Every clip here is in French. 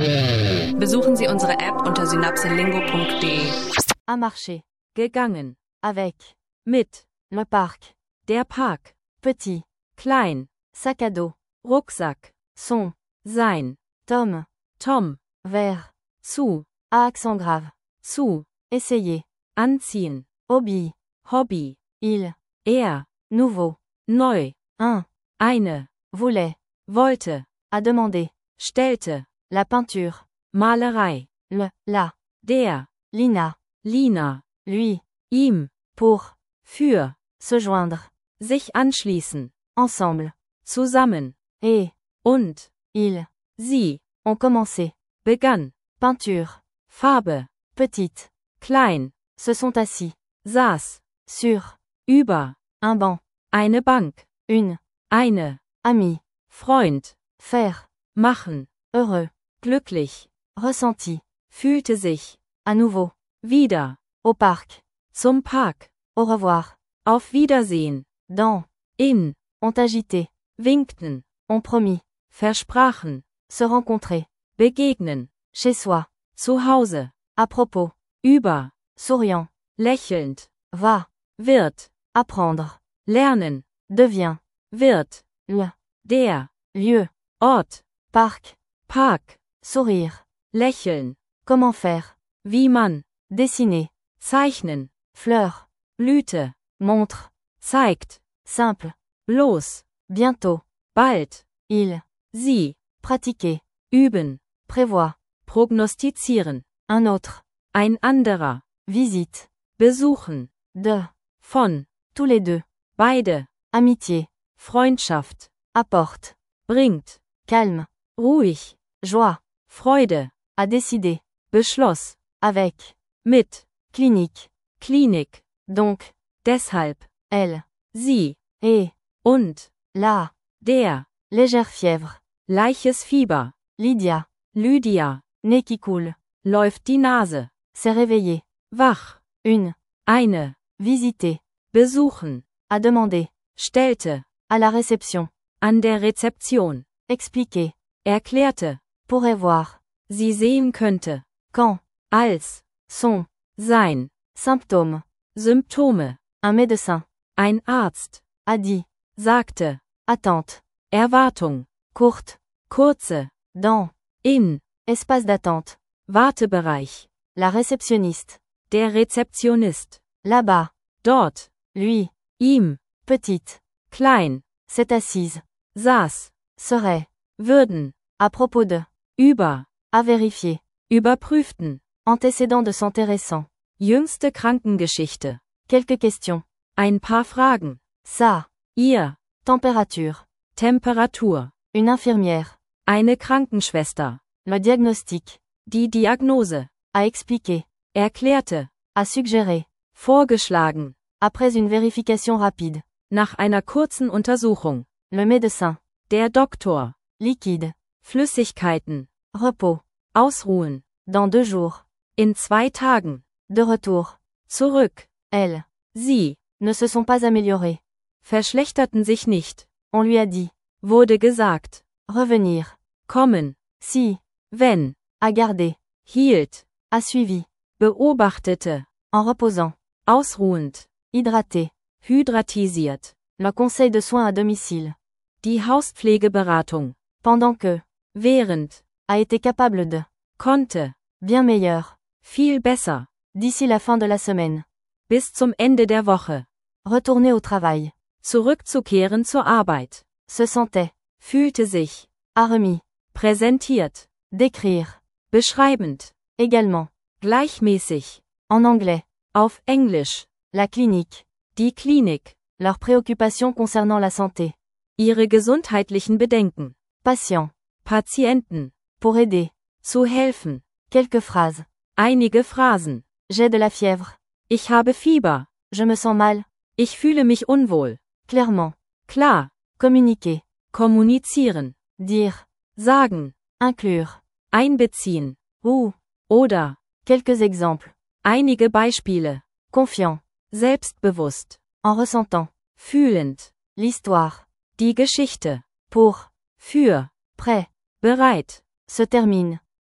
Besuchen Sie unsere App unter synapselingo.de. À marcher. Gegangen. Avec. Mit. Le parc. Der Park. Petit. Klein. Sac à dos. Rucksack. Son. Sein. Tom. Tom. Vers. Zu. À accent grave. Zu. Essayer. Anziehen. Hobby. Hobby. Il. Er. Nouveau. Neu. Un. Eine. Voulait. Wollte. À demander. Stellte. La peinture. Malerei. Le. La. Der. Lina. Lina. Lui. Ihm. Pour. Für. Se joindre. Sich anschließen. Ensemble. Zusammen. Et. Und. Il. Sie. Ont commencé. Begann. Peinture. Farbe. Petite. Klein. Se sont assis. Saß. Sur. Über. Un banc. Eine Bank. Une. Eine. Ami. Freund. Faire. Machen. Heureux. Glücklich. Ressenti. Fühlte sich. À nouveau. Wieder. Au parc. Zum Park. Au revoir. Auf Wiedersehen. Dans. In. Ont agité. Winkten. Ont promis. Versprachen. Se rencontrer. Begegnen. Chez soi. Zu Hause. À propos. Über. Souriant. Lächelnd. Va. Wird. Apprendre. Lernen. Devient. Wird. Le. Der. Lieu. Ort. Parc. Park. Sourire. Lächeln. Comment faire. Wie man. Dessiner. Zeichnen. Fleur. Blüte. Montre. Zeigt. Simple. Bloß. Bientôt. Bald. Il. Sie. Pratiquer. Üben. Prévoit. Prognostizieren. Un autre. Ein anderer. Visite. Besuchen. De. Von. Tous les deux. Beide. Amitié. Freundschaft. Apporte. Bringt. Calme. Ruhig. Joie. Freude. À décider. Beschloss. Avec. Mit. Clinique. Klinik. Donc. Deshalb. Elle. Sie. Et. Und. La. Der. Légère fièvre. Leiches Fieber. Lydia. Lydia. Nez qui coule. Läuft die Nase. S'est réveillée. Wach. Une. Eine. Visiter. Besuchen. À demander. Stellte. À la réception. An der Rezeption. Expliquer. Erklärte. Pourrait voir. Sie sehen könnte. Quand. Als. Son. Sein. Symptôme. Symptome. Un médecin. Ein Arzt. A dit. Sagte. Attente. Erwartung. Courte. Kurze. Dans. In. Espace d'attente. Wartebereich. La réceptionniste. Der Rezeptionist. Là-bas. Dort. Lui. Ihm. Petite. Klein. S'est assise. Saß. Serait. Würden. À propos de. Über. À vérifier. Überprüften. Antécédent de santé récent. Jüngste Krankengeschichte. Quelques questions. Ein paar Fragen. Ça. Ihr. Température. Temperatur. Une infirmière. Eine Krankenschwester. Le diagnostic. Die Diagnose. À expliquer. Erklärte. À suggérer. Vorgeschlagen. Après une vérification rapide. Nach einer kurzen Untersuchung. Le médecin. Der Doktor. Liquide. Flüssigkeiten. Repos. Ausruhen. Dans 2 jours. In 2 Tagen. De retour. Zurück. Elles. Sie. Ne se sont pas améliorées. Verschlechterten sich nicht. On lui a dit. Wurde gesagt. Revenir. Kommen. Si. Wenn. À garder. Hielt. A suivi. Beobachtete. En reposant. Ausruhend. Hydraté. Hydratisiert. Le conseil de soins à domicile. Die Hauspflegeberatung. Pendant que. Während. A été capable de. Konnte. Bien meilleur. Viel besser. D'ici la fin de la semaine. Bis zum Ende der Woche. Retourner au travail. Zurückzukehren zur Arbeit. Se sentait. Fühlte sich. A remis. Präsentiert. Décrire. Beschreibend. Également. Gleichmäßig. En anglais. Auf Englisch. La clinique. Die Klinik. Leurs préoccupations concernant la santé. Ihre gesundheitlichen Bedenken. Patient. Patienten. Pour aider. Zu helfen. Quelques phrases. Einige Phrasen. J'ai de la fièvre. Ich habe Fieber. Je me sens mal. Ich fühle mich unwohl. Clairement. Klar. Communiquer. Kommunizieren. Dire. Sagen. Inclure. Einbeziehen. Ou. Oder. Quelques exemples. Einige Beispiele. Confiant. Selbstbewusst. En ressentant. Fühlend. L'histoire. Die Geschichte. Pour. Für. Prêt. Bereit. Se termine.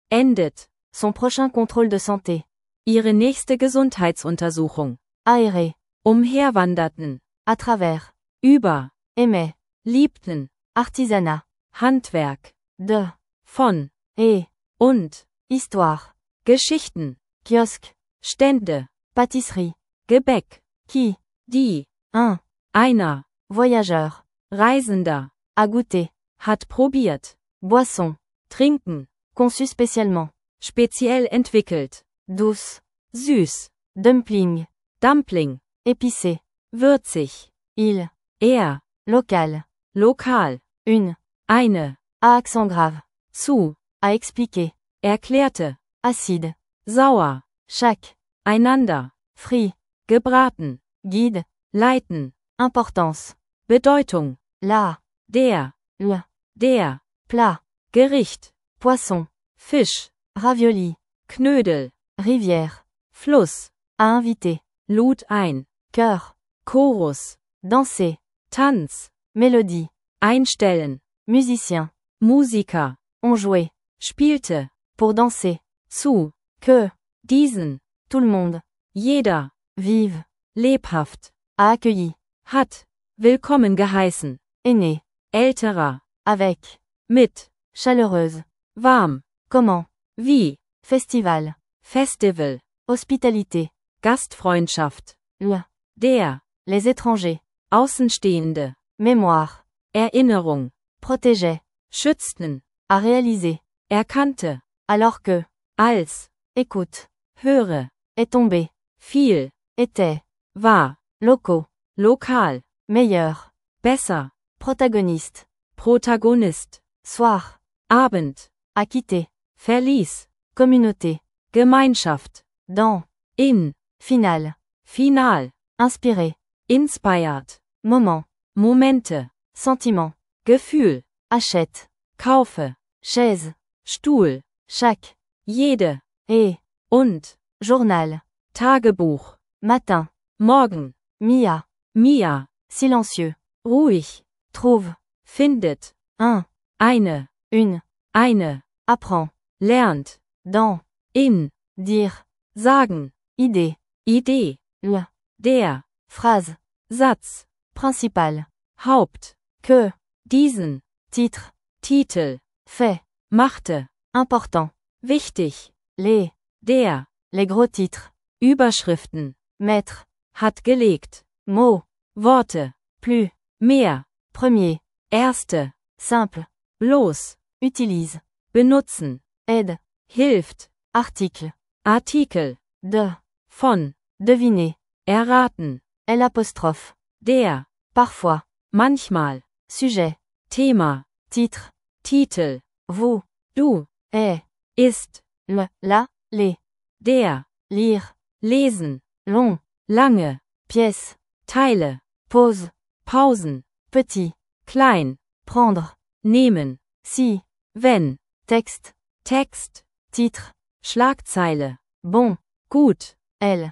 endet. Son prochain contrôle de santé. Ihre nächste Gesundheitsuntersuchung. Aérer. Umherwanderten. À travers. Über. Aimer. Liebten. Artisanat. Handwerk. De. Von. Et. Und. Histoire. Geschichten. Kiosque. Stände. Pâtisserie. Gebäck. Qui. Die. Un. Einer. Voyageur. Reisender. À goûter. Hat probiert. Boisson. Trinken. Conçu spécialement. Speziell entwickelt. Douce. Süß. Dumpling. Dumpling. Épicé. Würzig. Il. Er. Local. Lokal. Une. Eine. À accent grave. Zu. À expliquer. Erklärte. Acide. Sauer. Chaque. Einander. Frit. Gebraten. Guide. Leiten. Importance. Bedeutung. La. Der. Le. Der. Plat. Gericht. Poisson. Fisch. Ravioli. Knödel. Rivière. Fluss. À inviter. Lud ein. Chœur. Chorus. Danser. Tanz. Mélodie. Einstellen. Musicien. Musiker. On jouait. Spielte. Pour danser. Zu. Que. Diesen. Tout le monde. Jeder. Vive. Lebhaft. A accueilli. Hat. Willkommen geheißen. Aîné. Älterer. Avec. Mit. Chaleureuse. Warm. Comment. Wie. Festival. Festival. Hospitalité. Gastfreundschaft. Le. Der. Les étrangers. Außenstehende. Mémoire. Erinnerung. Protégeait. Schützten. À réaliser. Erkannte. Alors que. Als. Écoute. Höre. Est tombé. Viel. Était. War. Locaux. Lokal. Meilleur. Besser. Protagoniste. Protagonist. Soir. Abend. À quitter. Verließ. Communauté. Gemeinschaft. Dans. In. Finale. Final. Inspiré. Inspired. Moment. Momente. Sentiment. Gefühl. Achète. Kaufe. Chaise. Stuhl. Chaque. Jede. Et. Und. Journal. Tagebuch. Matin. Morgen. Mia. Mia. Silencieux. Ruhig. Trouve. Findet. Un. Eine. Une. Eine. Apprend. Lernt. Dans. In. Dire. Sagen. Idée. Idee. Le. Der. Phrase. Satz. Principal. Haupt. Que. Diesen. Titre. Titel. Fait. Machte. Important. Wichtig. Les. Der. Les gros titres. Überschriften. Maître. Hat gelegt. Mot. Worte. Plus. Mehr. Premier. Erste. Simple. Bloß. Utilise. Benutzen. Aide. Hilft. Article. Artikel. De. Von. Deviner. Erraten. L'apostrophe. Der. Parfois. Manchmal. Sujet. Thema. Titre. Titel. Vous. Du. Est. Ist. Le. La. Les. Der. Lire. Lesen. Long. Lange. Pièce. Teile. Pause. Pausen. Petit. Klein. Prendre. Nehmen. Si. Wenn. Texte. Text. Titre. Schlagzeile. Bon. Gut. Elle.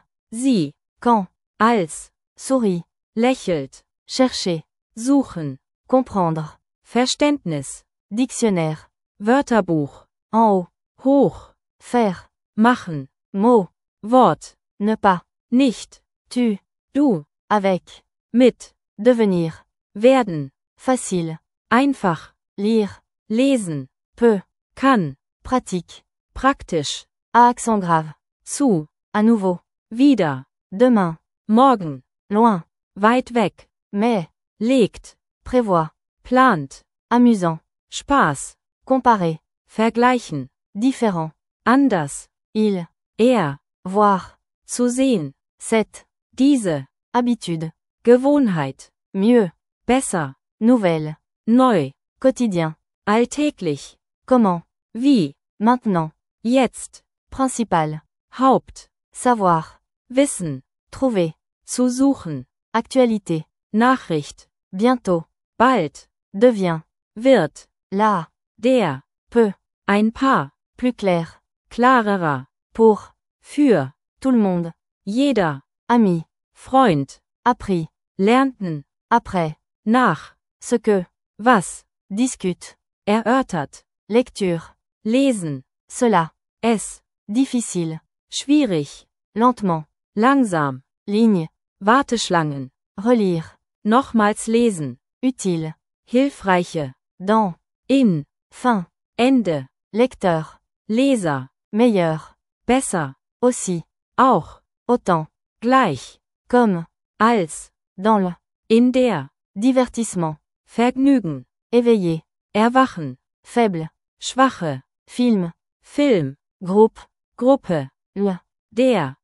Cela. es, Difficile. schwierig, Lentement. langsam, Ligne. Warteschlangen, Relire. nochmals lesen, Utile. hilfreiche, Dans. in, Fin. Ende, Lecteur. Leser, Meilleur. besser, Aussi. auch, Autant. gleich, Comme. als, Dans le. in der, Divertissement. Vergnügen, Éveillé. erwachen, Faible. schwache, Film. Film, Groupe. Gruppe, Le. der,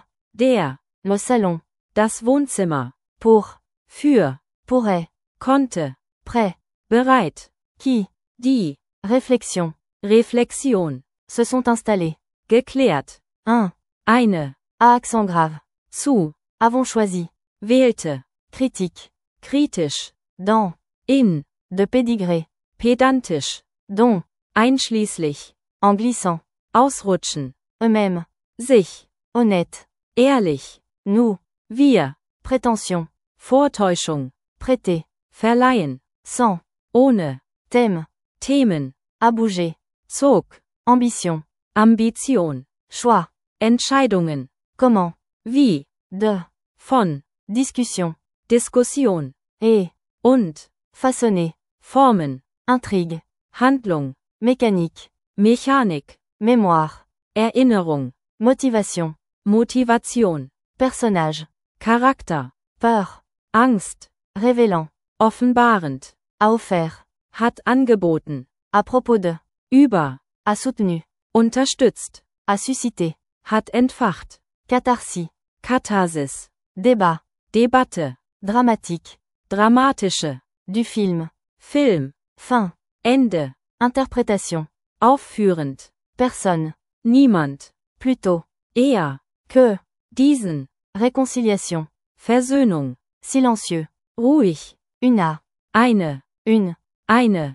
Le salon. das Wohnzimmer, Pour. für, Pourrait. konnte, Prêt. bereit, Qui. die, Réflexion. Reflexion, Se sont installés. geklärt, Un. eine, À accent grave. zu, Avons choisi. wählte, Critique. kritisch, Dans. in, De pédigré. pedantisch, Dont. einschließlich, En glissant. ausrutschen, Eux-mêmes. sich, Honnête. ehrlich, Nous. wir, Prétention. Vortäuschung, Prêter. verleihen, Sans. ohne, Thème. Themen, À bouger. Zog, Ambition. Ambition, Choix. Entscheidungen, Comment. wie, De. von, Discussion. Diskussion, Et. und, Façonner. Formen, Intrigue. Handlung, Mécanique. Mechanik, Mémoire. Erinnerung, Motivation. Motivation, Personnage. Charakter, Peur. Angst, Révélant. offenbarend, A offert. hat angeboten, À propos de. über, A soutenu. unterstützt, A suscité. hat entfacht, Catharsis. Katharsis, Débat. Debatte, Dramatique. dramatische, Du film. Film, Fin. Ende, Interprétation. aufführend, Personne. niemand, Plutôt. eher, Que. diesen, Réconciliation. Versöhnung, Silencieux. ruhig, Une à. eine, Une. eine,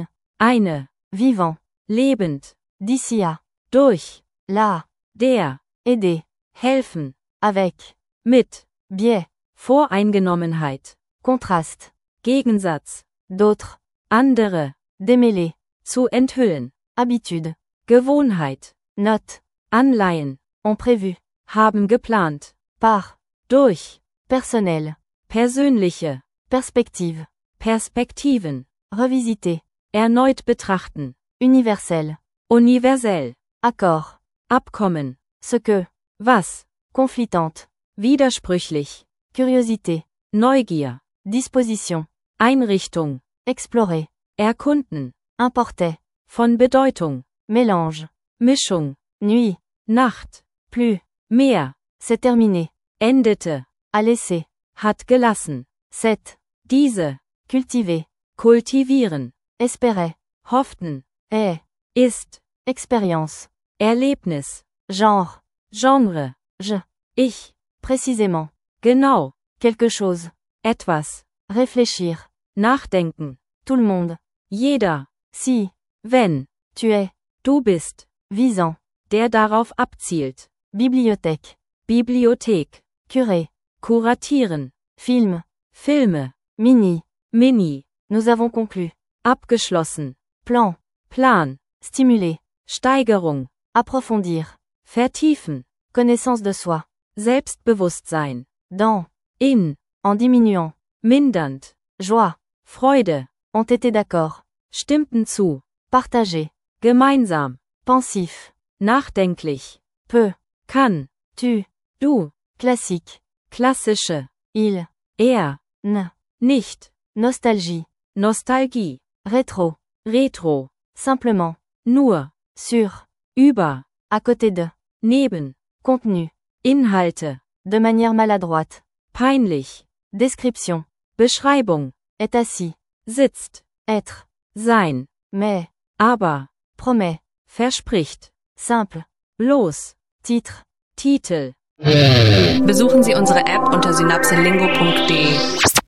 Une. Vivant. lebend, D'ici à. durch, Là. der, Aider. helfen, Avec. mit, Biais. Voreingenommenheit, Contraste. Gegensatz, D'autres. andere, Démêler. zu enthüllen, Habitude. Gewohnheit, Note. Anleihen, Ont prévu. haben geplant, Par. durch, Personnel. persönliche, Perspective. Perspektiven, Revisiter. erneut betrachten, Universel. universell, Accord. Abkommen, Ce que. was, Conflitante. widersprüchlich, Curiosité. Neugier, Disposition. Einrichtung, Explorer. erkunden, Importait. von Bedeutung, Mélange. Mischung, Nuit. Nacht, Plus. mehr, C'est terminé. endete, À laisser. hat gelassen, Cette. diese, Cultiver. kultivieren, Espérait. hofften, Est. ist, Expérience. Erlebnis, Genre. Genre, Je. ich, Précisément. genau, Quelque chose. etwas, Réfléchir. nachdenken, Tout le monde. jeder, Si. wenn, Tu es. du bist, Visant. der darauf abzielt, Bibliothèque. Bibliothek, Curé. kuratieren, Film. Filme, Mini. Mini, Nous avons conclu. abgeschlossen, Plan. Plan, Stimuler. Steigerung, Approfondir. vertiefen, Connaissance de soi. Selbstbewusstsein, Dans. in, En diminuant. mindernd, Joie. Freude, Ont été d'accord. stimmten zu, Partager. gemeinsam, Pensif. nachdenklich, Peu. kann, Tu. du, Classique. klassische, Il. er, N. nicht, Nostalgie. Nostalgie, Rétro. Retro, Simplement. nur, Sur. über, À côté de. neben, Contenu. Inhalte, De manière maladroite. peinlich, Description. Beschreibung, Est assis. sitzt, Être. sein, Mais. aber, Promet. verspricht, Simple. bloß, Titre. Titel. Besuchen Sie unsere App unter synapselingo.de.